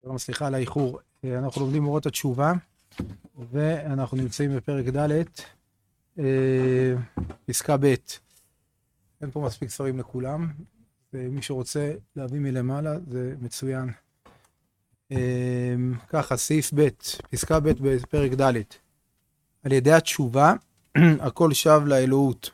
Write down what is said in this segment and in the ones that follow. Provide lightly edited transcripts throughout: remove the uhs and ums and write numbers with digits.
סליחה על האיחור. אנחנו לומדים אורות התשובה, ואנחנו נמצאים בפרק ד', פסקה ב'. אין פה מספיק ספרים לכולם, ומי שרוצה להביא מלמעלה זה מצוין. ככה, סעיף ב', פסקה ב' בפרק ד'. על ידי התשובה, הכל שב לאלוהות.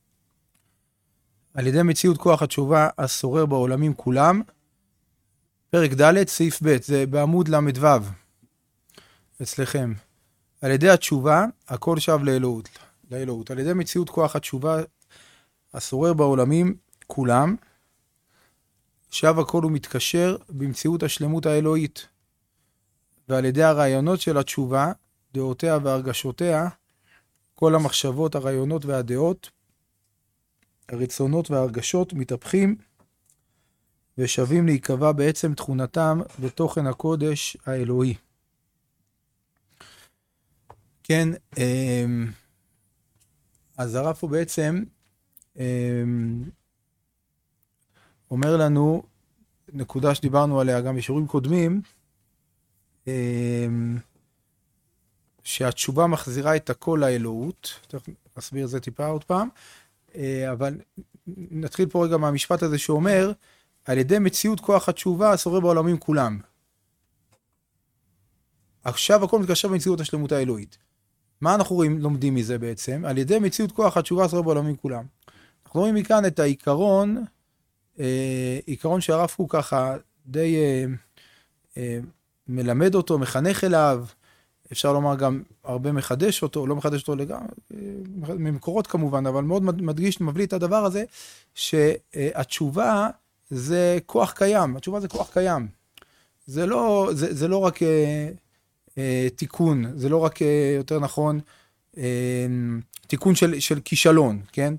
על ידי מציאות כוח התשובה השורר בעולמים כולם, פרק ד', סעיף ב', זה בעמוד למדו, אצלכם. על ידי התשובה, הכל שב לאלוהות. על ידי מציאות כוח התשובה השורר בעולמים כולם, שב הכל ומתקשר במציאות השלמות האלוהית. ועל ידי הרעיונות של התשובה, דעותיה והרגשותיה, כל המחשבות, הרעיונות והדעות, הרצונות וההרגשות מתהפכים ושווים להיקבע בעצם תכונתם בתוכן הקודש האלוהי. כן, אז הרב פה בעצם אומר לנו, נקודה שדיברנו עליה גם בשיעורים קודמים, שהתשובה מחזירה את הכל לאלוהות. תכף נסביר את זה טיפה עוד פעם, אבל נתחיל פה רגע מהמשפט הזה שאומר, על ידי מציאות כוח התשובה השורר בעולמים כולם. עכשיו הכל מתקשר במציאות השלמות האלוהית. מה אנחנו לומדים מזה בעצם? על ידי מציאות כוח התשובה השורר בעולמים כולם. אנחנו רואים מכאן את העיקרון, עיקרון שהרב קוק ככה די מלמד אותו, מחנך אליו, אפשר לומר גם הרבה מחדש אותו, לא מחדש אותו לגמרי, ממקורות כמובן, אבל מאוד מדגיש, מבליט את הדבר הזה, שהתשובה זה כוח קיים, התשובה זה כוח קיים. זה לא רק תיקון, זה לא רק יותר נכון, תיקון של כישלון, כן?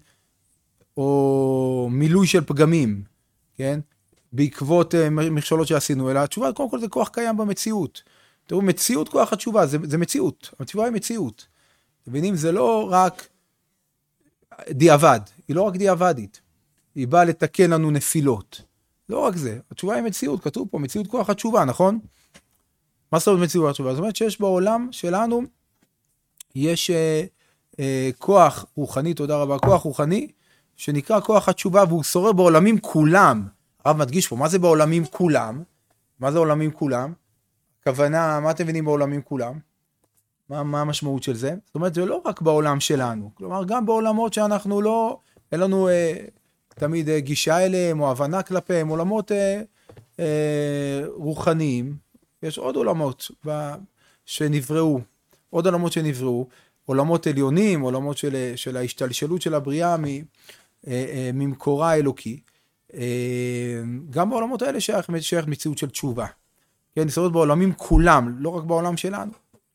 או מילוי של פגמים, כן? בעקבות מכשולות שעשינו, אלא התשובה, קודם כל זה כוח קיים במציאות. תראו, מציאות כוח התשובה, זה מציאות. התשובה היא מציאות. אתם מבינים? זה לא רק דיעבד, היא לא רק דיעבדית. היא באה לתקן לנו נפילות. לא רק זה, התשובה היא מציאות, כתוב פה, מציאות כוח התשובה, נכון? מה זאת אומרת מציאות התשובה? זאת אומרת שיש בעולם שלנו, יש כוח רוחני, תודה רבה, כוח רוחני, שנקרא כוח התשובה, והוא שורר בעולמים כולם. הרב מדגיש פה, מה זה בעולמים כולם? מה זה עולמים כולם? הכוונה, מה אתם מבינים בעולמים כולם? מה המשמעות של זה? זאת אומרת, זה לא רק בעולם שלנו, כלומר, גם בעולמות שאנחנו לא, אין לנו תמיד גישה אליהם, או הבנה כלפיהם, עולמות רוחניים. יש עוד עולמות שנבראו, עוד עולמות שנבראו, עולמות עליונים, עולמות של ההשתלשלות של הבריאה ממקורה האלוקי. גם בעולמות האלה שייך מציאות של תשובה. כן, נשארות בעולמים כולם, לא רק בעולם שלנו.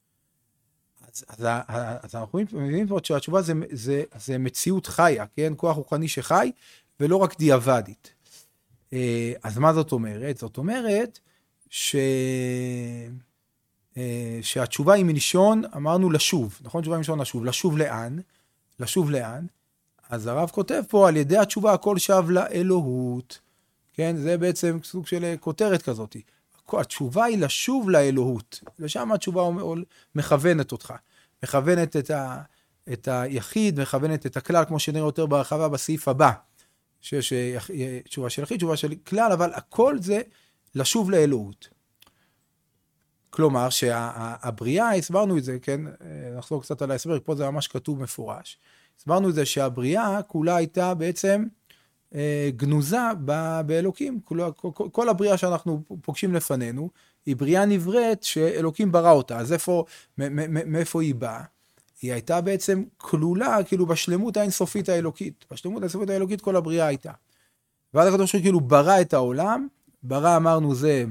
אז אנחנו מבינים פה שהתשובה זה מציאות חיה, כן? כוח רוחני שחי, ולא רק דיעבדית. אז מה זאת אומרת? זאת אומרת שהתשובה היא מלשון, אמרנו לשוב, נכון? תשובה היא מלשון לשוב. לשוב לאן? לשוב לאן? אז הרב כותב פה, על ידי התשובה הכל שב לאלוהות. כן? זה בעצם סוג של כותרת כזאת. התשובה היא לשוב לאלוהות. לשם התשובה מכוונת אותך. מכוונת את היחיד, מכוונת את הכלל, כמו שנראה יותר ברחבה בסעיף הבא. שיש תשובה של יחיד, תשובה של כלל, אבל הכל זה לשוב לאלוהות. כלומר, שהבריאה, הסברנו את זה, כן? נחזור קצת על ההסבר, פה זה ממש כתוב מפורש. הסברנו את זה שהבריאה כולה הייתה בעצם גנוזה באלוקים. כל הבריאה שאנחנו פוגשים לפנינו, היא בריאה נבראת שאלוקים ברא אותה. אז מאיפה היא באה? היא הייתה בעצם כלולה, כאילו בשלמות האינסופית האלוקית. בשלמות האינסופית האלוקית כל הבריאה הייתה. ואז הכתוב שכאילו ברא את העולם, ברא אמרנו זה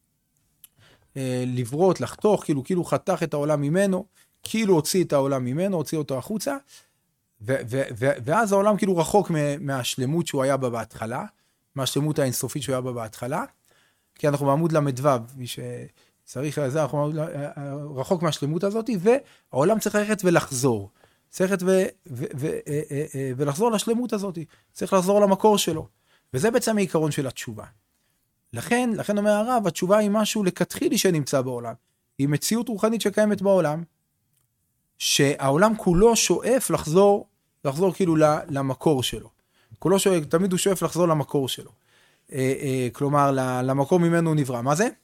לברות, לחתוך, כאילו חתך את העולם ממנו, כאילו הוציא את העולם ממנו, הוציא אותו החוצה, ואז העולם כאילו רחוק מהשלמות שהוא היה בה בהתחלה, מהשלמות האינסופית שהוא היה בה בהתחלה, כי אנחנו בעמוד למדו, מי שצריך לזה, אנחנו רחוק מהשלמות הזאת, והעולם צריך ללכת ולחזור. צריך ללכת ולחזור לשלמות הזאת. צריך לחזור למקור שלו. וזה בעצם העיקרון של התשובה. לכן אומר הרב, התשובה היא משהו לכתחילי שנמצא בעולם. היא מציאות רוחנית שקיימת בעולם, שהעולם כולו שואף לחזור כאילו למקור שלו. כולו שואף, תמיד הוא שואף לחזור למקור שלו. כלומר, למקור ממנו הוא נברא. מה זה?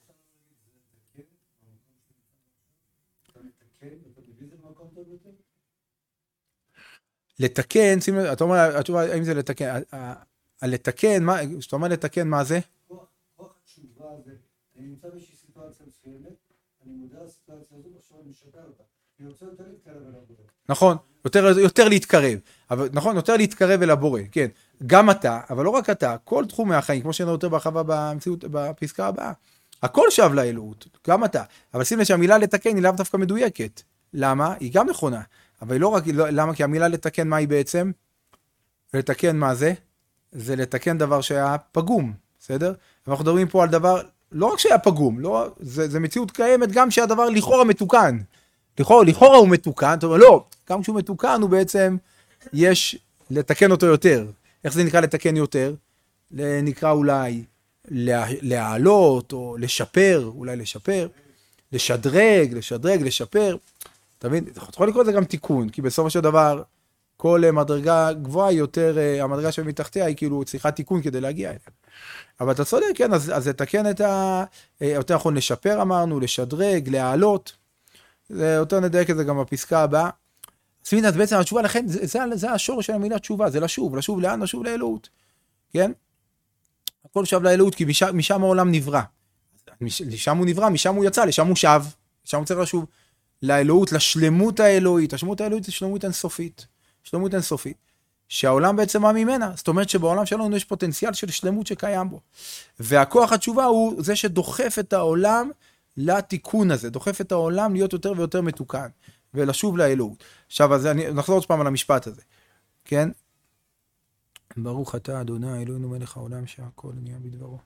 לתקן, אתה אומר, התשובה, האם זה לתקן? לתקן, כשאתה אומר לתקן, מה זה? כוח התשובה הזה, אני נמצא באיזושהי סיטואציה מסוימת, אני מודע לסיטואציה הזו, עכשיו אני משפר אותה. אני רוצה יותר להתקרב אל הבורא. נכון, יותר להתקרב. אבל, נכון, יותר להתקרב אל הבורא, כן. גם אתה, אבל לא רק אתה, כל תחומי החיים, כמו שנראה יותר בהרחבה במציאות, בפסקה הבאה, הכל שב לאלוהות, גם אתה. אבל שים לב שהמילה לתקן היא לאו דווקא מדויקת. למה? היא גם נכונה. אבל היא לא רק, למה? כי המילה לתקן, מה היא בעצם? לתקן מה זה? זה לתקן דבר שהיה פגום, בסדר? אנחנו מדברים פה על דבר, לא רק שהיה פגום, לא, זה מציאות קיימת גם שהדבר לכאורה מתוקן. לכאורה הוא מתוקן, אתה אומר, לא, גם כשהוא מתוקן הוא בעצם, יש לתקן אותו יותר. איך זה נקרא לתקן יותר? נקרא אולי להעלות, או לשפר, אולי לשפר, לשדרג, לשפר. אתה מבין? אתה יכול לקרוא את זה גם תיקון, כי בסופו של דבר, כל מדרגה גבוהה יותר, המדרגה שמתחתיה היא כאילו צריכה תיקון כדי להגיע אליה. אבל אתה צודק, כן, אז לתקן את יותר נכון לשפר אמרנו, לשדרג, להעלות. זה יותר נדייק את זה גם בפסקה הבאה. אז בעצם התשובה לכן, זה השורש של המילה תשובה, זה לשוב לאן? לשוב לאלוהות. כן? הכל שב לאלוהות, כי משם העולם נברא. לשם הוא נברא, משם הוא יצא, לשם הוא שב. לשם הוא צריך לשוב לאלוהות, לשלמות האלוהית. השלמות האלוהית זה שלמות אינסופית. שלמות אינסופית. שהעולם בעצם מה ממנה. זאת אומרת שבעולם שלנו יש פוטנציאל של שלמות שקיים בו. והכוח התשובה הוא זה שדוחף את העולם לתיקון הזה. דוחף את העולם להיות יותר ויותר מתוקן. ולשוב לאלוהות. עכשיו, אז אני נחזור עוד פעם על המשפט הזה. כן? ברוך אתה, אדוני, אלוהינו מלך העולם, שהכל נהיה בדברו.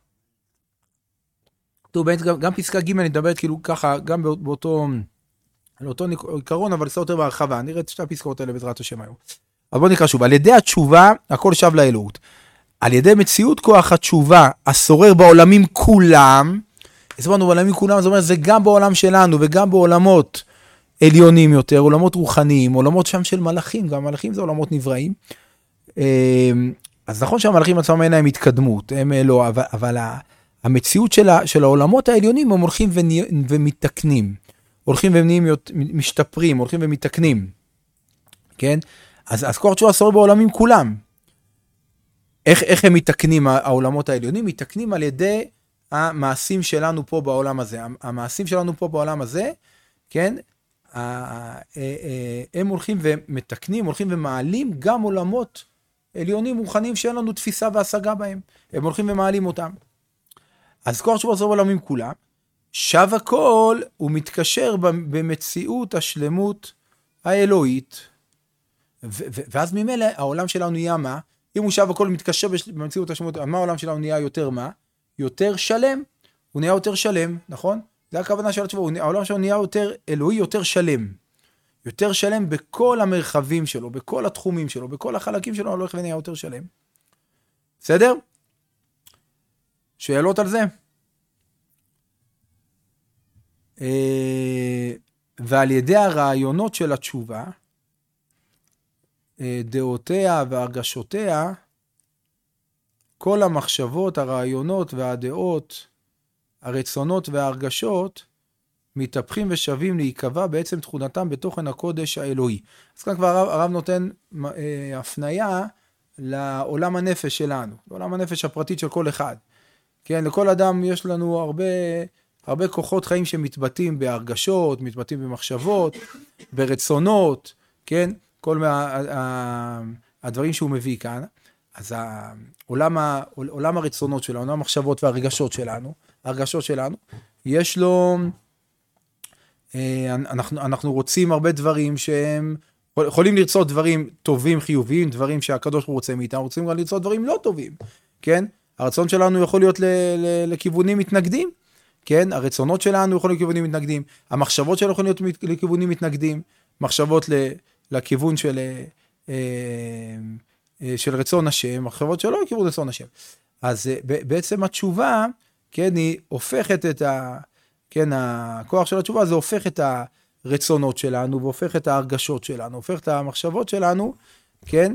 טוב, גם פסקה ג' נדברת כאילו ככה, גם באותו עיקרון, אבל עושה יותר בהרחבה. נראה את שתי הפסקאות האלה בעזרת השם היום. אז בואו נקרא שוב. על ידי התשובה, הכל שב לאלוהות. על ידי מציאות כוח התשובה, השורר בעולמים כולם, הסברנו בעולמים כולם, זאת אומרת, זה גם בעולם שלנו, וגם בעולמות עליונים יותר, עולמות רוחניים, עולמות שם של מלאכים, גם מלאכים זה עולמות נבראים. אז נכון שהמלאכים עצמם אין להם התקדמות, הם לא, אבל המציאות של העולמות העליונים הם הולכים ומתקנים, הולכים ונהיים משתפרים, הולכים ומתקנים, כן? אז כוח תשובה שורר בעולמים כולם. איך הם מתקנים העולמות העליונים? מתקנים על ידי המעשים שלנו פה בעולם הזה. המעשים שלנו פה בעולם הזה, כן? הם הולכים ומתקנים, הולכים ומעלים גם עולמות עליונים רוחניים שאין לנו תפיסה והשגה בהם. הם הולכים ומעלים אותם. אז כוח תשובה שורר בעולמים כולם. שב הכל ומתקשר במציאות השלמות האלוהית. ואז ממילא העולם שלנו נהיה מה? אם הוא שב הכל מתקשר במציאות השלמות, מה העולם שלנו נהיה יותר מה? יותר שלם. הוא נהיה יותר שלם, נכון? זה הכוונה של התשובה. העולם שלנו נהיה יותר אלוהי, יותר שלם. יותר שלם בכל המרחבים שלו, בכל התחומים שלו, בכל החלקים שלו, הולך ונהיה יותר שלם. בסדר? שאלות על זה? ועל ידי הרעיונות של התשובה, דעותיה והרגשותיה, כל המחשבות, הרעיונות והדעות, הרצונות וההרגשות, מתהפכים ושווים להיקבע בעצם תכונתם בתוכן הקודש האלוהי. אז כאן כבר הרב נותן הפניה לעולם הנפש שלנו, לעולם הנפש הפרטית של כל אחד. כן, לכל אדם יש לנו הרבה כוחות חיים שמתבטאים בהרגשות, מתבטאים במחשבות, ברצונות, כן? כל הדברים שהוא מביא כאן. אז עולם הרצונות שלנו, עולם המחשבות והרגשות שלנו, ההרגשות שלנו, יש לו, אנחנו רוצים הרבה דברים שהם, יכולים לרצות דברים טובים, חיוביים, דברים שהקדוש הוא רוצה מאיתם, רוצים גם לרצות דברים לא טובים, כן? הרצון שלנו יכול להיות לכיוונים מתנגדים, כן? הרצונות שלנו יכולים להיות לכיוונים מתנגדים, המחשבות שלנו יכולים להיות לכיוונים מתנגדים, מחשבות לכיוון של רצון השם, מחשבות שלא לכיוון רצון השם. אז בעצם התשובה כן, היא הופכת כן, הכוח של התשובה זה הופך את הרצונות שלנו, והופך את ההרגשות שלנו, הופך את המחשבות שלנו, כן,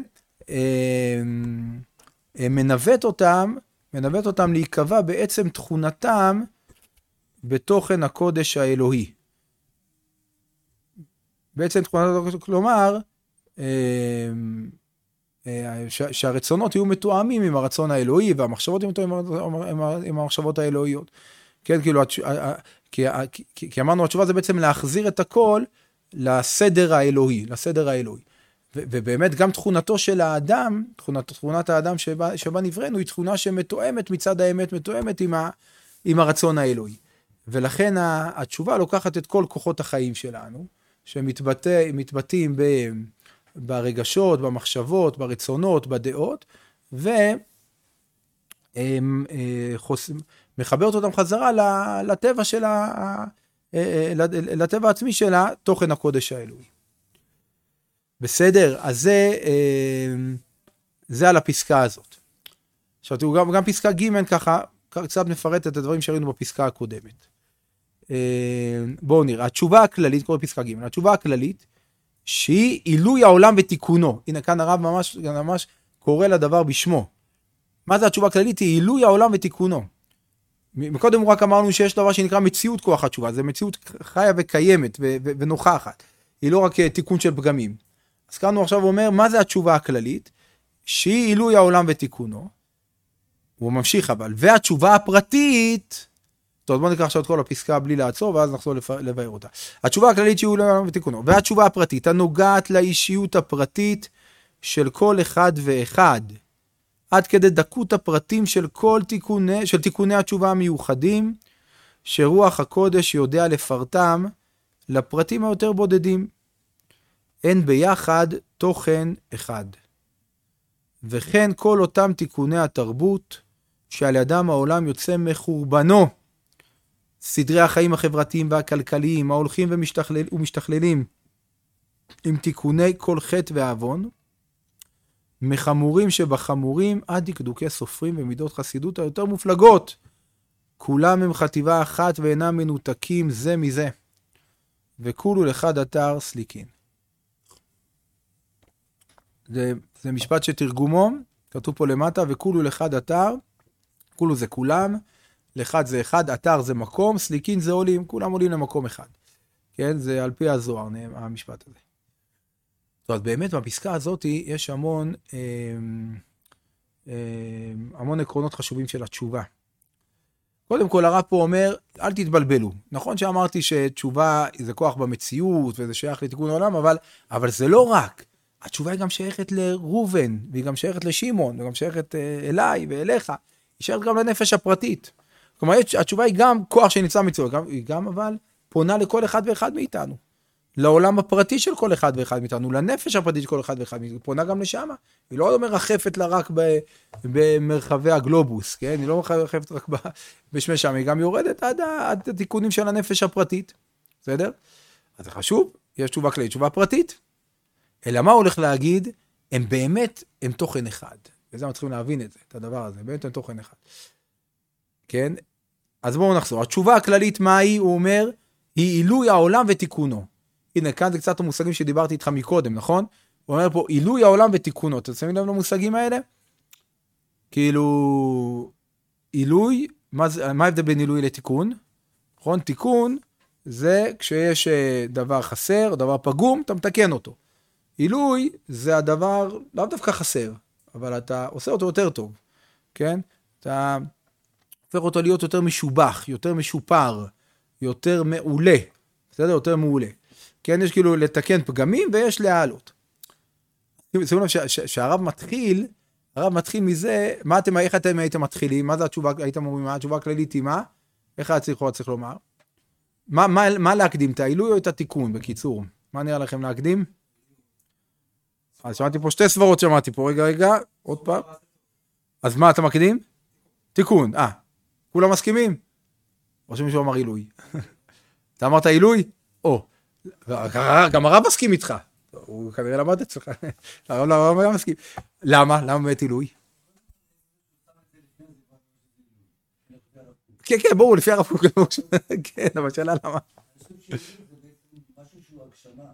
מנווט אותם להיקבע בעצם תכונתם בתוכן הקודש האלוהי. בעצם תכונת, כלומר, שהרצונות יהיו מתואמים עם הרצון האלוהי, והמחשבות יהיו מתואמים עם המחשבות האלוהיות. כן, כאילו, כי אמרנו, התשובה זה בעצם להחזיר את הכל לסדר האלוהי, ובאמת גם תכונתו של האדם, תכונת האדם שבה נבראנו, היא תכונה שמתואמת מצד האמת, מתואמת עם הרצון האלוהי. ולכן התשובה לוקחת את כל כוחות החיים שלנו, שמתבטאים ברגשות, במחשבות, ברצונות, בדעות, ומחברת אותם חזרה לטבע לטבע העצמי שלה, תוכן הקודש האלוהי. בסדר? אז זה על הפסקה הזאת. עכשיו תראו, גם פסקה ג' ככה, קצת מפרט את הדברים שראינו בפסקה הקודמת. בואו נראה, התשובה הכללית, קורא פסקה ג', התשובה הכללית, שהיא עילוי העולם ותיקונו. הנה כאן הרב ממש קורא לדבר בשמו. מה זה התשובה הכללית? היא עילוי העולם ותיקונו. מקודם רק אמרנו שיש דבר שנקרא מציאות כוח התשובה, זה מציאות חיה וקיימת ונוכחת. היא לא רק תיקון של פגמים. אז כאן הוא עכשיו אומר, מה זה התשובה הכללית? שהיא עילוי העולם ותיקונו. הוא ממשיך אבל. והתשובה הפרטית, טוב, בוא נקרא עכשיו את כל הפסקה בלי לעצור, ואז נחזור לבאר אותה. התשובה הכללית שהיא עילוי העולם ותיקונו. והתשובה הפרטית, הנוגעת לאישיות הפרטית של כל אחד ואחד. עד כדי דקות הפרטים של תיקוני התשובה המיוחדים, שרוח הקודש יודע לפרטם לפרטים היותר בודדים. אין ביחד תוכן אחד. וכן כל אותם תיקוני התרבות, שעל ידם העולם יוצא מחורבנו, סדרי החיים החברתיים והכלכליים, ההולכים ומשתכללים, עם תיקוני כל חטא ועוון, מחמורים שבחמורים עד דקדוקי סופרים ומידות חסידות היותר מופלגות. כולם הם חטיבה אחת ואינם מנותקים זה מזה. וכולו אחד אתר סליקין. זה משפט שתרגומו, כתוב פה למטה, וכולו אחד אתר, כולו זה כולם, לאחד זה אחד, אתר זה מקום, סליקין זה עולים, כולם עולים למקום אחד. כן, זה על פי הזוהר, המשפט הזה. זאת אומרת, באמת בפסקה הזאת יש המון עקרונות חשובים של התשובה. קודם כל הרב פה אומר, אל תתבלבלו. נכון שאמרתי שתשובה זה כוח במציאות וזה שייך לתיקון העולם, אבל זה לא רק. התשובה היא גם שייכת לרובן, והיא גם שייכת לשמעון, וגם שייכת אליי ואליך. היא שייכת גם לנפש הפרטית. כלומר, התשובה היא גם כוח שנמצא מציאות, היא גם אבל פונה לכל אחד ואחד מאיתנו. לעולם הפרטי של כל אחד ואחד מאיתנו, לנפש הפרטית של כל אחד ואחד מאיתנו, היא פונה גם לשם. היא לא מרחפת לה רק במרחבי הגלובוס, כן? היא לא מרחפת רק בשמי שם, היא גם יורדת עד התיקונים של הנפש הפרטית. בסדר? אז זה חשוב, יש תשובה כללית, תשובה פרטית. אלא מה הולך להגיד? הם באמת, הם תוכן אחד. וזה צריכים להבין את זה, את הדבר הזה, באמת הם תוכן אחד. כן? אז בואו נחזור. התשובה הכללית מה היא? הוא אומר, היא עילוי העולם ותיקונו. הנה, כאן זה קצת המושגים שדיברתי איתך מקודם, נכון? הוא אומר פה, עילוי העולם ותיקונו. אתם שמים לב למושגים האלה? כאילו, עילוי, מה ההבדל בין עילוי לתיקון? נכון? תיקון זה כשיש דבר חסר, דבר פגום, אתה מתקן אותו. עילוי זה הדבר, לאו דווקא חסר, אבל אתה עושה אותו יותר טוב, כן? אתה הופך אותו להיות יותר משובח, יותר משופר, יותר מעולה, בסדר? יותר מעולה. כן, יש כאילו לתקן פגמים ויש להעלות. שימו לב שהרב מתחיל מזה, איך אתם הייתם מתחילים? מה זה התשובה, הייתם אומרים, מה התשובה הכללית היא מה? איך היה צריך לומר? מה להקדים? את העילוי או את התיקון, בקיצור? מה נראה לכם להקדים? אז שמעתי פה שתי סברות שמעתי פה, רגע, עוד פעם. אז מה אתה מקדים? תיקון, כולם מסכימים? או שמישהו אמר עילוי. אתה אמרת עילוי? גם הרב מסכים איתך. הוא כנראה למד אצלך. הרב מסכים. למה? למה באמת עילוי? כן, כן, ברור, לפי הרב קוק, כן, אבל שאלה למה. אני חושב שזה בעצם משהו שהוא הגשמה.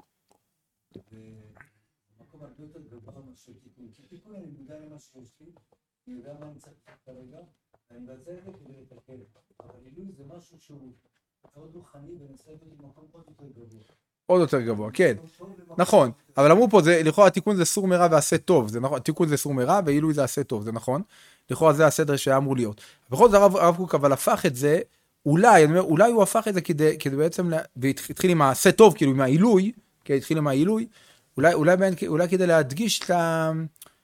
במקום הרבה יותר גבוה מאשר תיקון. כי תיקון אני מודע למה שיש לי, אני יודע מה אני צריך כרגע, אני מבצע את זה כדי לתקן. אבל עילוי זה משהו שהוא מאוד רוחני ונעשה את זה במקום עוד יותר גבוה. עוד יותר גבוה, כן. נכון, אבל אמרו פה, לכאורה התיקון זה סור מרע ועשה טוב, זה נכון, תיקון זה סור מרע ועילוי זה עשה טוב, זה נכון. לכאורה זה הסדר שהיה אמור להיות. בכל זאת הרב קוק אבל הפך את זה, אולי, אני אומר, אולי הוא הפך את זה כדי בעצם, והתחיל עם העשה טוב, כאילו עם העילוי, כי התחיל עם העילוי, אולי כדי להדגיש את ה...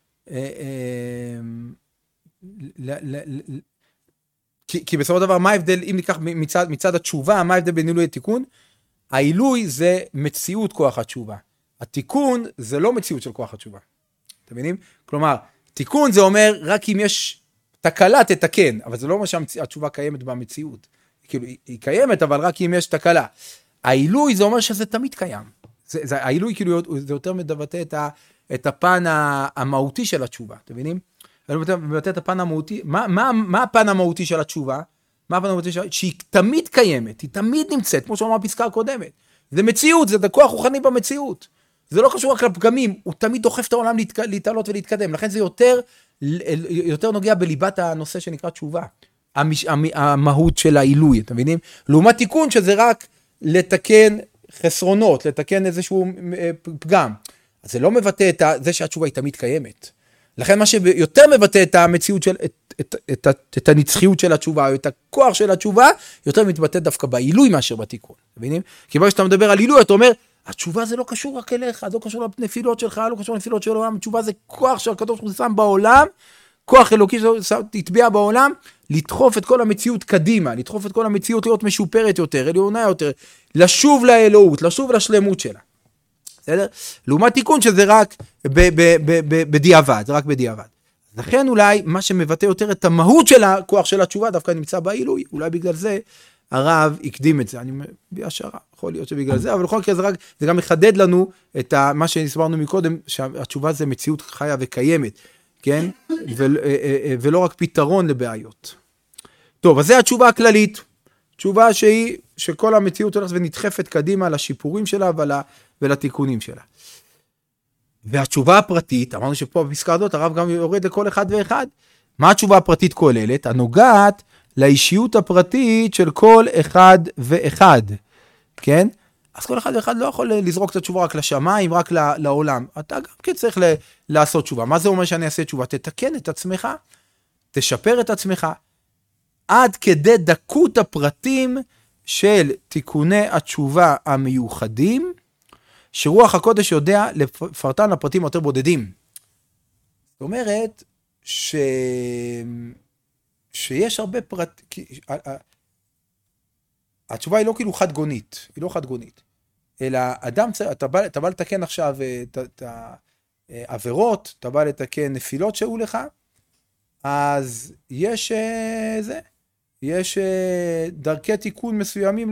כי בסופו של דבר, מה ההבדל, אם ניקח מצד התשובה, מה ההבדל בין עילוי לתיקון? העילוי זה מציאות כוח התשובה. התיקון זה לא מציאות של כוח התשובה. אתם מבינים? כלומר, תיקון זה אומר, רק אם יש תקלה תתקן, אבל זה לא אומר שהתשובה קיימת במציאות. כאילו, היא קיימת, אבל רק אם יש תקלה. העילוי זה אומר שזה תמיד קיים. העילוי כאילו, זה יותר מדבטא את הפן המהותי של התשובה. אתם מבינים? מדבטא את הפן המהותי. מה הפן המהותי של התשובה? מה הפן המהותי של התשובה? שהיא תמיד קיימת, היא תמיד נמצאת, כמו שאמר בפסקה הקודמת. זה מציאות, זה כוח רוחני במציאות. זה לא קשור רק לפגמים, הוא תמיד דוחף את העולם להתעלות ולהתקדם. לכן זה יותר נוגע בליבת הנושא שנקרא תשובה. המהות של העילוי, אתם מבינים? לעומת תיקון שזה רק לתקן חסרונות, לתקן איזשהו פגם. אז זה לא מבטא את זה שהתשובה היא תמיד קיימת. לכן מה שיותר מבטא את המציאות של, את הנצחיות של התשובה, או את הכוח של התשובה, יותר מתבטא דווקא בעילוי מאשר בתיקון. אתם מבינים? כי ברגע שאתה מדבר על עילוי, אתה אומר, התשובה זה לא קשור רק אליך, זה לא קשור לנפילות שלך, לא קשור לנפילות של העולם, התשובה זה כוח שהקדוש ברוך הוא שם בעולם, כוח אלוקי שהטביע בעולם, לדחוף את כל המציאות קדימה, לדחוף את כל המציאות להיות משופרת יותר, עליונה יותר, לשוב לאלוהות, לשוב לשלמות שלה. בסדר? לעומת תיקון שזה רק בדיעבד, זה רק בדיעבד. לכן אולי מה שמבטא יותר את המהות של הכוח של התשובה, דווקא נמצא בעילוי, אולי בגלל זה הרב הקדים את זה, אני בהשערה, יכול להיות שבגלל זה, אבל בכל מקרה זה גם מחדד לנו את מה שהסברנו מקודם, שהתשובה זה מציאות חיה וקיימת, כן? ולא רק פתרון לבעיות. טוב, אז זה התשובה הכללית, תשובה שכל המציאות הולכת ונדחפת קדימה לשיפורים שלה ולתיקונים שלה. והתשובה הפרטית, אמרנו שפה בפסקה הזאת, הרב גם יורד לכל אחד ואחד. מה התשובה הפרטית כוללת? הנוגעת לאישיות הפרטית של כל אחד ואחד. כן? אז כל אחד ואחד לא יכול לזרוק את התשובה רק לשמיים, רק לעולם. אתה גם כן צריך לעשות תשובה. מה זה אומר שאני אעשה תשובה? תתקן את עצמך, תשפר את עצמך, עד כדי דקות הפרטים של תיקוני התשובה המיוחדים, שרוח הקודש יודע לפרטן לפרטים יותר בודדים. זאת אומרת, שיש הרבה התשובה היא לא כאילו חד גונית, היא לא חד גונית. אלא אדם, אתה בא לתקן עכשיו את העבירות, אתה בא לתקן נפילות שהיו לך, אז יש דרכי תיקון מסוימים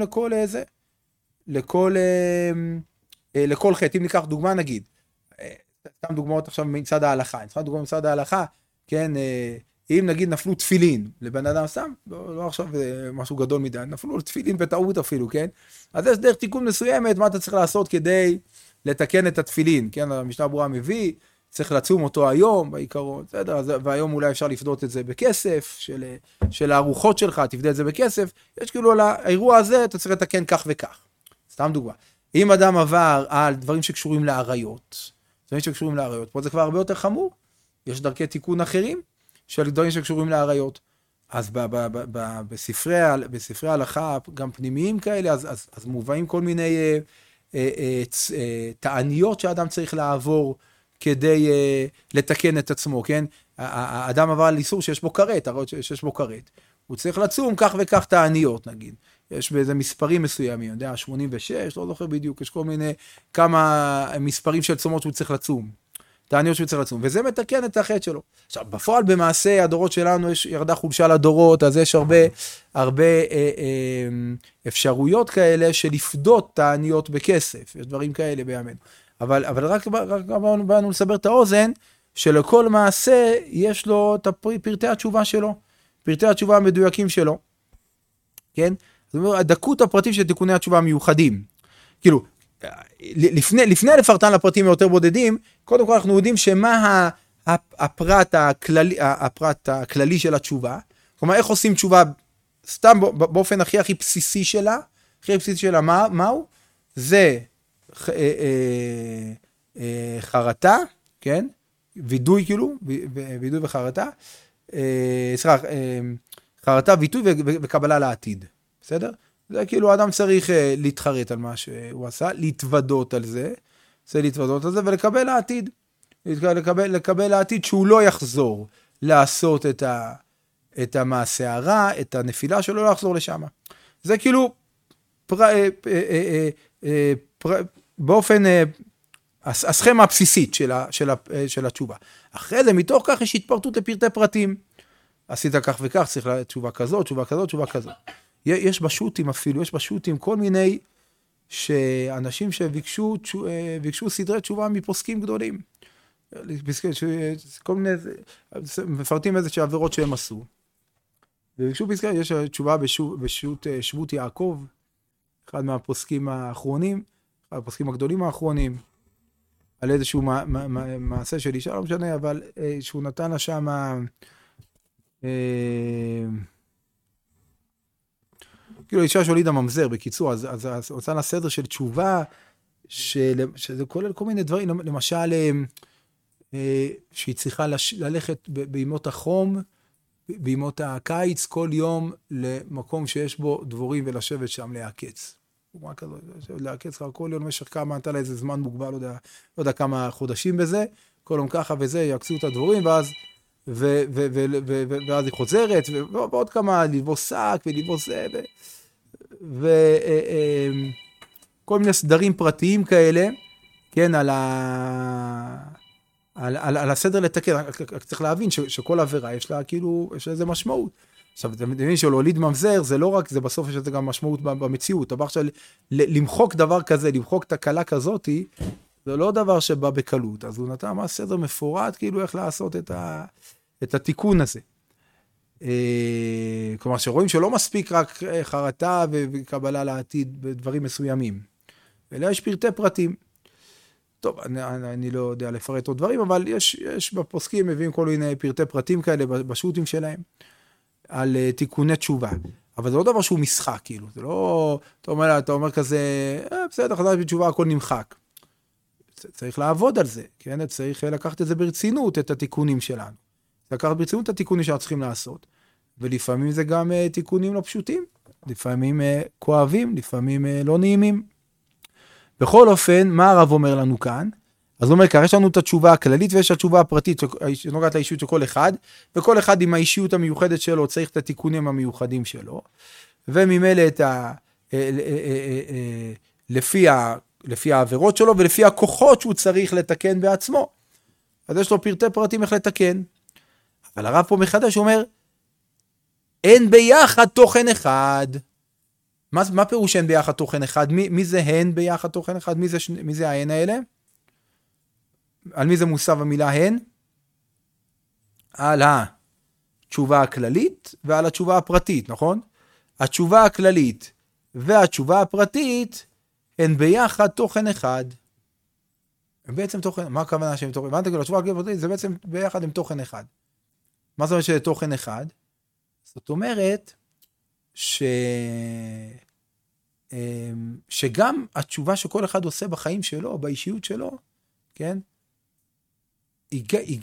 לכל חטא. אם ניקח דוגמה נגיד, סתם דוגמאות עכשיו מצד ההלכה, מצד ההלכה, כן, אם נגיד נפלו תפילין לבן אדם סתם, לא עכשיו משהו גדול מדי, נפלו תפילין בטעות אפילו, כן? אז יש דרך תיקון מסוימת, מה אתה צריך לעשות כדי לתקן את התפילין, כן? המשנה ברורה מביא, צריך לצום אותו היום, בעיקרון, בסדר? והיום אולי אפשר לפדות את זה בכסף, של הארוחות שלך, תפדה את זה בכסף, יש כאילו על האירוע הזה, אתה צריך לתקן כך וכך. סתם דוגמה. אם אדם עבר על דברים שקשורים לעריות, פה זה כבר הרבה יותר חמור, יש דרכי תיקון אחרים, של דברים שקשורים לעריות. אז בספרי ההלכה, גם פנימיים כאלה, אז מובאים כל מיני תעניות שהאדם צריך לעבור כדי לתקן את עצמו, כן? האדם עבר על איסור שיש בו כרת, שיש בו כרת. הוא צריך לצום כך וכך תעניות, נגיד. יש באיזה מספרים מסוימים, אני יודע, 86, לא זוכר בדיוק, יש כל מיני, כמה מספרים של צומות שהוא צריך לצום. תעניות שהוא צריך לצום, וזה מתקן את החטא שלו. עכשיו, בפועל במעשה הדורות שלנו יש ירדה חולשה לדורות, אז יש הרבה אפשרויות כאלה של לפדות תעניות בכסף, יש דברים כאלה בימינו. אבל רק באנו לסבר את האוזן, שלכל מעשה יש לו את פרטי התשובה שלו, פרטי התשובה המדויקים שלו. כן? זאת אומרת, הדקות הפרטים של תיקוני התשובה המיוחדים. כאילו, לפני לפרטן לפרטים היותר בודדים, קודם כל אנחנו יודעים שמה הפרט הכללי של התשובה. כלומר, איך עושים תשובה, סתם באופן הכי בסיסי שלה, מהו? זה חרטה, כן? וידוי כאילו, וידוי וחרטה, חרטה, וידוי וקבלה לעתיד, בסדר? זה כאילו האדם צריך להתחרט על מה שהוא עשה, להתוודות על זה, ולקבל לעתיד. לקבל לעתיד שהוא לא יחזור לעשות את המעשה הרע, את הנפילה שלו, לא יחזור לשם. זה כאילו באופן הסכמה הבסיסית של התשובה. אחרי זה, מתוך כך יש התפרטות לפרטי פרטים. עשית כך וכך, צריך תשובה כזאת, תשובה כזאת, תשובה כזאת. יש בשו"תים אפילו, יש בשו"תים כל מיני אנשים שביקשו סדרי תשובה מפוסקים גדולים. כל מיני, מפרטים איזה עבירות שהם עשו. וביקשו פסקה, יש תשובה בשו"ת שבות יעקב, אחד מהפוסקים האחרונים, אחד הפוסקים הגדולים האחרונים, על איזשהו מעשה של אישה, לא משנה, אבל שהוא נתן לה שם, כאילו אישה שהולידה ממזר, בקיצור, אז עושה לה סדר של תשובה, שזה כולל כל מיני דברים, למשל, שהיא צריכה ללכת בימות החום, בימות הקיץ, כל יום למקום שיש בו דבורים ולשבת שם להעקץ. מה כזאת, להעקץ כל יום במשך כמה, נתן לה איזה זמן מוגבל, לא יודע כמה חודשים בזה, כל יום ככה וזה, יעקצו את הדבורים, ואז היא חוזרת, ועוד כמה, לבוס שק ולבוס זה, וכל מיני סדרים פרטיים כאלה, כן, על הסדר לתקן. צריך להבין שכל עבירה יש לה כאילו, יש לה איזה משמעות. עכשיו, אתם מבינים שלהוליד ממזר, זה לא רק, זה בסוף יש לזה גם משמעות במציאות. אבל עכשיו, למחוק דבר כזה, למחוק תקלה כזאת, זה לא דבר שבא בקלות. אז הוא נתן מה סדר מפורט, כאילו איך לעשות את התיקון הזה. כלומר, שרואים שלא מספיק רק חרטה וקבלה לעתיד בדברים מסוימים. אלא יש פרטי פרטים. טוב, אני לא יודע לפרט עוד דברים, אבל יש בפוסקים, מביאים כל מיני פרטי פרטים כאלה בשו"תים שלהם, על תיקוני תשובה. אבל זה לא דבר שהוא משחק, כאילו. זה לא, אתה אומר כזה, בסדר, חזרתי בתשובה, הכל נמחק. צריך לעבוד על זה, כן? צריך לקחת את זה ברצינות, את התיקונים שלנו. לקחת ברצינות את התיקונים שאנחנו צריכים לעשות. ולפעמים זה גם תיקונים לא פשוטים. לפעמים כואבים, לפעמים לא נעימים. בכל אופן, מה הרב אומר לנו כאן? אז הוא אומר, יש לנו את התשובה הכללית ויש התשובה הפרטית שנוגעת לאישיות של כל אחד, וכל אחד עם האישיות המיוחדת שלו צריך את התיקונים המיוחדים שלו, וממילא לפי העבירות שלו ולפי הכוחות שהוא צריך לתקן בעצמו. אז יש לו פרטי פרטים איך לתקן. אבל הרב פה מחדש אומר, אין ביחד תוכן אחד. מה פירוש אין ביחד תוכן אחד? מי זה הן ביחד תוכן אחד? מי זה ההן האלה? על מי זה מוסב המילה הן? על התשובה הכללית ועל התשובה הפרטית, נכון? התשובה הכללית והתשובה הפרטית הן ביחד תוכן אחד. בעצם תוכן, מה הכוונה שהם תוכן? הבנת כאילו, התשובה הכללית זה בעצם ביחד עם תוכן אחד. מה זאת אומרת שזה תוכן אחד? זאת אומרת שגם התשובה שכל אחד עושה בחיים שלו, באישיות שלו, כן? היא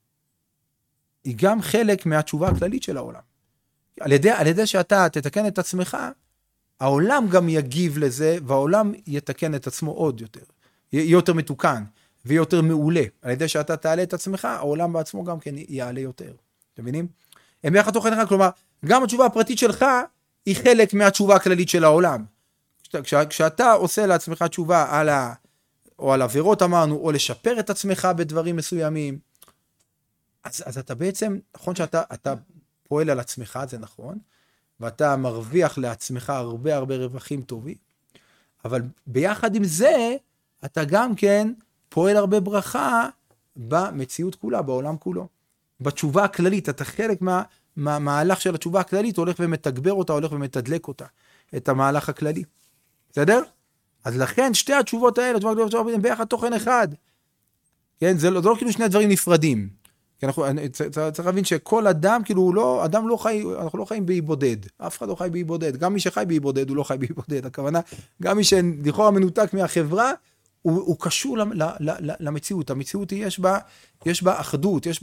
גם חלק מהתשובה הכללית של העולם. על ידי שאתה תתקן את עצמך, העולם גם יגיב לזה, והעולם יתקן את עצמו עוד יותר. יהיה יותר מתוקן, ויהיה יותר מעולה. על ידי שאתה תעלה את עצמך, העולם בעצמו גם כן יעלה יותר. אתם מבינים? הם ביחד תוכן אחד, כלומר, גם התשובה הפרטית שלך, היא חלק מהתשובה הכללית של העולם. כשאתה עושה לעצמך תשובה או על עבירות אמרנו, או לשפר את עצמך בדברים מסוימים, אז אתה בעצם, נכון שאתה פועל על עצמך, זה נכון, ואתה מרוויח לעצמך הרבה רווחים טובים, אבל ביחד עם זה, אתה גם כן פועל הרבה ברכה במציאות כולה, בעולם כולו. בתשובה הכללית, אתה חלק מהמהלך של התשובה הכללית, הולך ומתגבר אותה, הולך ומתדלק אותה, את המהלך הכללי. בסדר? אז לכן שתי התשובות האלה, התשובה הכללית והתשובה הפרטית, ביחד תוכן אחד. כן? זה לא כאילו שני דברים נפרדים. כי צריך להבין שכל אדם, כאילו אדם לא חי, אנחנו לא חיים באי בודד. אף אחד לא חי באי בודד. גם מי שחי באי בודד, הוא לא חי באי בודד. הכוונה, גם מי שלכאורה מנותק מהחברה, הוא קשור למציאות. המציאות יש בה אחדות, יש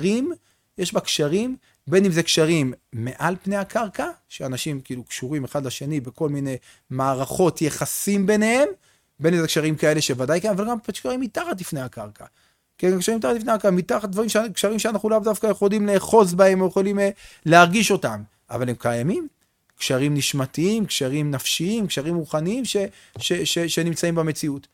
בה קשרים, בין אם זה קשרים מעל פני הקרקע, שאנשים כאילו קשורים אחד לשני בכל מיני מערכות יחסים ביניהם, בין אם זה קשרים כאלה שוודאי כאלה, אבל גם קשרים מתחת לפני הקרקע. כן, קשרים מתחת לפני הקרקע, מתחת דברים, קשרים שאנחנו לאו דווקא יכולים לאחוז בהם, או יכולים להרגיש אותם, אבל הם קיימים. קשרים נשמתיים, קשרים נפשיים, קשרים רוחניים שנמצאים במציאות.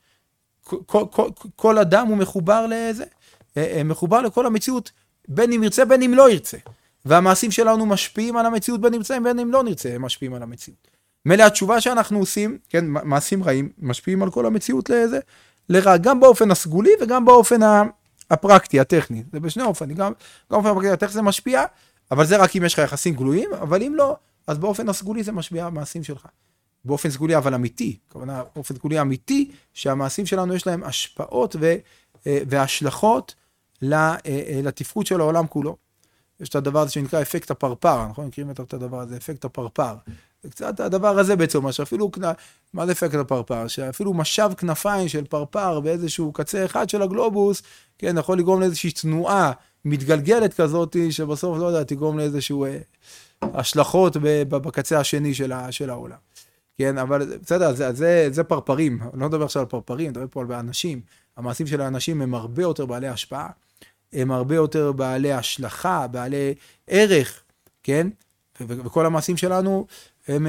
כל אדם הוא מחובר לזה, מחובר לכל המציאות, בין אם ירצה, בין אם לא ירצה. והמעשים שלנו משפיעים על המציאות, בין אם נרצה, בין אם לא נרצה, הם משפיעים על המציאות. מלא התשובה שאנחנו עושים, כן, מעשים רעים, משפיעים על כל המציאות לרע, גם באופן הסגולי וגם באופן הפרקטי, הטכני. זה בשני אופנים, גם באופן הפרקטי, הטכני זה משפיע, אבל זה רק אם יש לך יחסים גלויים, אבל אם לא, אז באופן הסגולי זה משפיע על המעשים שלך. באופן סגולי אבל אמיתי, כלומר, באופן סגולי אמיתי, שהמעשים שלנו יש להם השפעות והשלכות לתפקוד של העולם כולו. יש את הדבר הזה שנקרא אפקט הפרפר, אנחנו מכירים את הדבר הזה, אפקט הפרפר. זה קצת הדבר הזה בעצם, שאפילו, מה זה אפקט הפרפר? שאפילו משב כנפיים של פרפר באיזשהו קצה אחד של הגלובוס, כן, יכול לגרום לאיזושהי תנועה מתגלגלת כזאת, שבסוף, לא יודע, תגרום לאיזשהו השלכות בקצה השני של העולם. כן, אבל בסדר, זה פרפרים, אני לא מדבר עכשיו על פרפרים, אני מדבר פה על אנשים. המעשים של האנשים הם הרבה יותר בעלי השפעה, הם הרבה יותר בעלי השלכה, בעלי ערך, כן? וכל המעשים שלנו, הם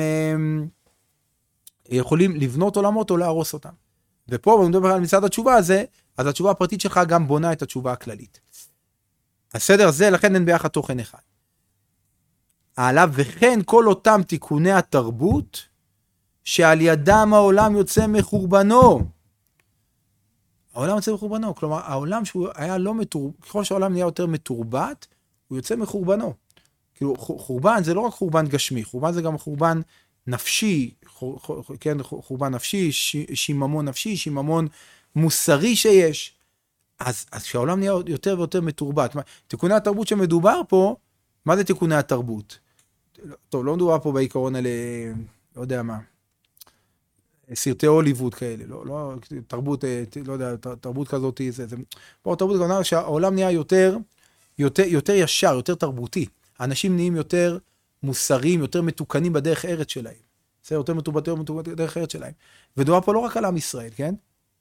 יכולים לבנות עולמות או להרוס אותם. ופה, אני מדבר על מצד התשובה הזה, אז התשובה הפרטית שלך גם בונה את התשובה הכללית. הסדר הזה, לכן אין ביחד תוכן אחד. עליו וכן כל אותם תיקוני התרבות, שעל ידם העולם יוצא מחורבנו. העולם יוצא מחורבנו, כלומר, העולם שהוא היה לא מתורבת, ככל שהעולם נהיה יותר מתורבת, הוא יוצא מחורבנו. כאילו, חורבן זה לא רק חורבן גשמי, חורבן זה גם חורבן נפשי, כן, חורבן נפשי, שיממון נפשי, שיממון מוסרי שיש. אז כשהעולם נהיה יותר ויותר מתורבת, תיקוני התרבות שמדובר פה, מה זה תיקוני התרבות? טוב, לא מדובר פה בעיקרון אלה, לא יודע מה, סרטי הוליווד כאלה, לא תרבות, לא יודע, תרבות כזאת, פה תרבות כזאת, שהעולם נהיה יותר ישר, יותר תרבותי. האנשים נהיים יותר מוסריים, יותר מתוקנים בדרך ארץ שלהם. זה יותר מתורבתים בדרך ארץ שלהם. ודובר פה לא רק על עם ישראל, כן?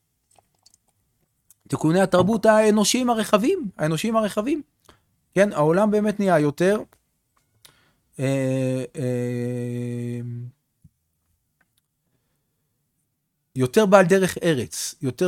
תיקוני התרבות האנושיים הרחבים. כן, העולם באמת נהיה יותר בעל דרך ארץ, יותר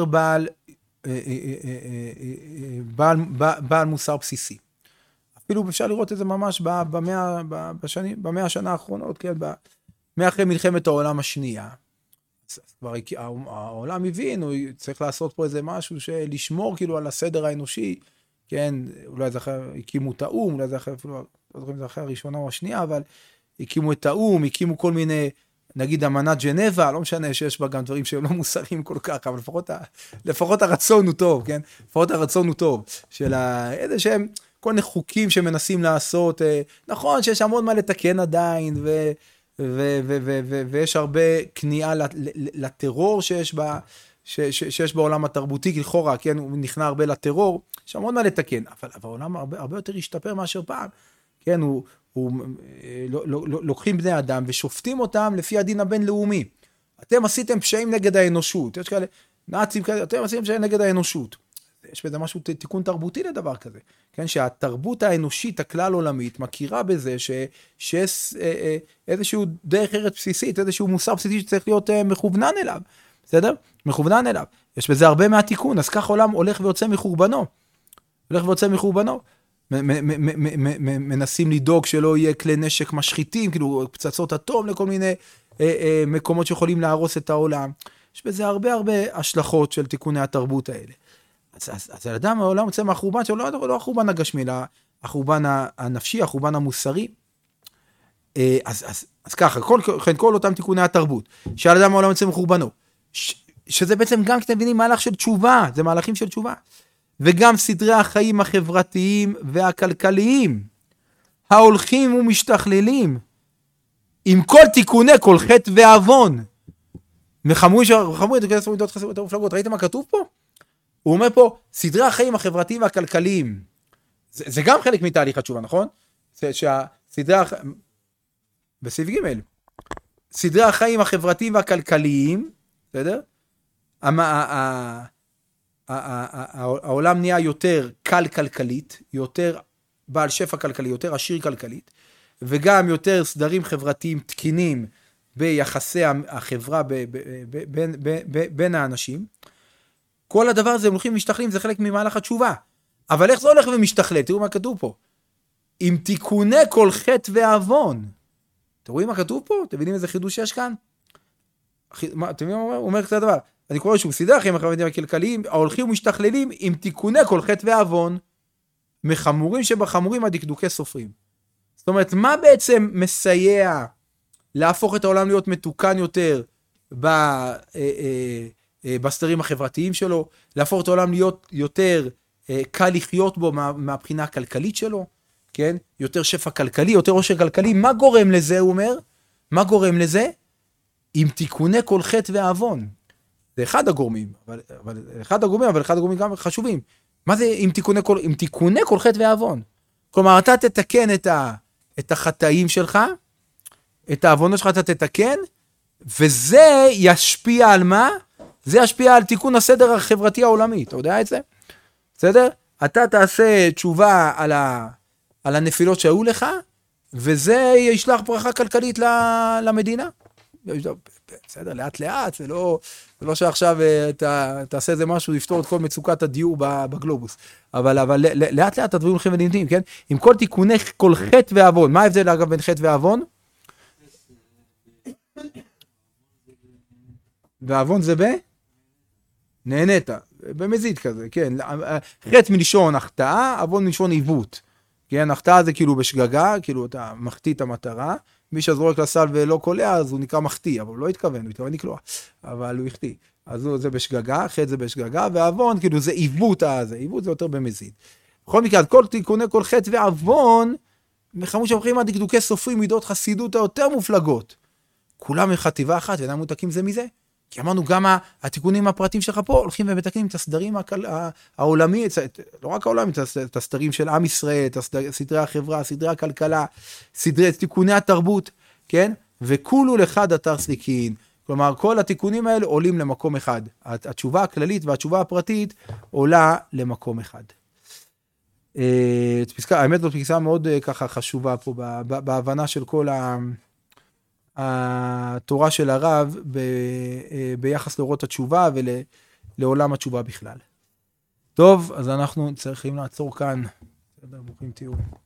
בעל מוסר בסיסי. אפילו אפשר לראות את זה ממש במאה השנה האחרונות, כן, מאחרי מלחמת העולם השנייה. כבר העולם הבין, הוא צריך לעשות פה איזה משהו לשמור כאילו על הסדר האנושי, כן, אולי זה אחרי, הקימו את האום, אולי זה אחרי, אפילו, לא זוכרים, זה אחרי הראשונה או השנייה, אבל הקימו את האום, הקימו כל מיני, נגיד אמנת ג'נבה, לא משנה שיש בה גם דברים שהם לא מוסריים כל כך, אבל לפחות הרצון הוא טוב, כן? לפחות הרצון הוא טוב, של איזה שהם, כל מיני חוקים שמנסים לעשות, נכון שיש המון מה לתקן עדיין, ויש הרבה כניעה לטרור שיש בעולם התרבותי, לכאורה, כן, הוא נכנע הרבה לטרור, יש המון מה לתקן, אבל העולם הרבה יותר השתפר מאשר פעם, כן, לוקחים בני אדם ושופטים אותם לפי הדין הבינלאומי. אתם עשיתם פשעים נגד האנושות, יש כאלה, נאצים כאלה, אתם עשיתם פשעים נגד האנושות. יש בזה משהו, תיקון תרבותי לדבר כזה, כן, שהתרבות האנושית הכלל עולמית מכירה בזה שיש איזשהו דרך ארץ בסיסית, איזשהו מוסר בסיסי שצריך להיות מכוונן אליו, בסדר? מכוונן אליו. יש בזה הרבה מהתיקון, אז כך עולם הולך ויוצא מחורבנו. מנסים לדאוג שלא יהיה כלי נשק משחיתים, כאילו פצצות אטום לכל מיני מקומות שיכולים להרוס את העולם. יש בזה הרבה השלכות של תיקוני התרבות האלה. אז האדם העולם יוצא מהחורבן, שלא לא החורבן הגשמי, החורבן הנפשי, החורבן המוסרי. אז ככה, כל אותם תיקוני התרבות, שעל אדם העולם יוצא מחורבנו, שזה בעצם גם כשאתם מבינים מהלך של תשובה, זה מהלכים של תשובה, וגם סדרי החיים החברתיים והכלכליים, ההולכים ומשתכללים, עם כל תיקוני כל חטא ועוון, מחמורים את המפלגות. ראיתם מה כתוב פה? הוא אומר פה, סדרי החיים החברתיים והכלכליים, זה גם חלק מתהליך התשובה, נכון? בסעיף ג' סדרי החיים החברתיים והכלכליים, בסדר? העולם נהיה יותר קל כלכלית, יותר בעל שפע כלכלי, יותר עשיר כלכלית, וגם יותר סדרים חברתיים תקינים ביחסי החברה בין האנשים. כל הדבר הזה הולכים ומשתכלים, זה חלק ממהלך התשובה. אבל איך זה הולך ומשתכלל? תראו מה כתוב פה. עם תיקוני כל חטא ועוון. אתם רואים מה כתוב פה? אתם מבינים איזה חידוש יש כאן? אתם מבינים מה הוא אומר? הוא אומר כזה דבר. אני קורא שהוא סדרי החיים החברתיים הכלכליים, ההולכים ומשתכללים עם תיקוני כל חטא ועוון, מחמורים שבחמורים הדקדוקי סופרים. זאת אומרת, מה בעצם מסייע להפוך את העולם להיות מתוקן יותר בסדרים החברתיים שלו, להפוך את העולם להיות יותר קל לחיות בו מהבחינה הכלכלית שלו, כן? יותר שפע כלכלי, יותר עושר כלכלי. מה גורם לזה, הוא אומר? מה גורם לזה? עם תיקוני כל חטא ועוון. זה אחד הגורמים, אבל אחד הגורמים גם חשובים. מה זה עם תיקוני כל חטא ועוון? כלומר, אתה תתקן את החטאים שלך, את העוונות שלך אתה תתקן, וזה ישפיע על מה? זה ישפיע על תיקון הסדר החברתי העולמי. אתה יודע את זה? בסדר? אתה תעשה תשובה על הנפילות שהיו לך, וזה ישלח ברכה כלכלית למדינה. בסדר, לאט לאט, זה לא שעכשיו תעשה איזה משהו, יפתור את כל מצוקת הדיור בגלובוס. אבל לאט לאט הדברים הולכים ונמדים, כן? עם כל תיקוני כל חטא ועוון. מה ההבדל אגב בין חטא ועוון? ועוון זה נהנית, במזיד כזה, כן. חטא מלשון החטאה, עוון מלשון עיוות. כן, החטאה זה כאילו בשגגה, כאילו אתה מחטיא את המטרה, מי שזורק לסל ולא קולע, אז הוא נקרא מחטיא, אבל הוא לא התכוון, הוא התכוון לקלוע, אבל הוא החטיא. אז זה בשגגה, חטא זה בשגגה, ועוון, כאילו זה עיוות עיוות זה יותר במזיד. בכל מקרה, כל תיקוני כל חטא ועוון, מחמוש שמחים הדקדוקי סופרים מידות חסידות היותר מופלגות. כולם מחטיבה אחת, ואינם מותקים זה מזה. כי אמרנו גם התיקונים הפרטיים שלך פה, הולכים ומתקנים את הסדרים העולמי, לא רק העולמי, את הסדרים של עם ישראל, את סדרי החברה, סדרי הכלכלה, תיקוני התרבות, כן? וכולו לחד אתר סליקין. כלומר, כל התיקונים האלה עולים למקום אחד. התשובה הכללית והתשובה הפרטית עולה למקום אחד. האמת זאת פסקה מאוד ככה חשובה פה, בהבנה של כל התורה של הרב ביחס לאורות התשובה ולעולם התשובה בכלל. טוב, אז אנחנו צריכים לעצור כאן. בסדר, ברוכים תהיו.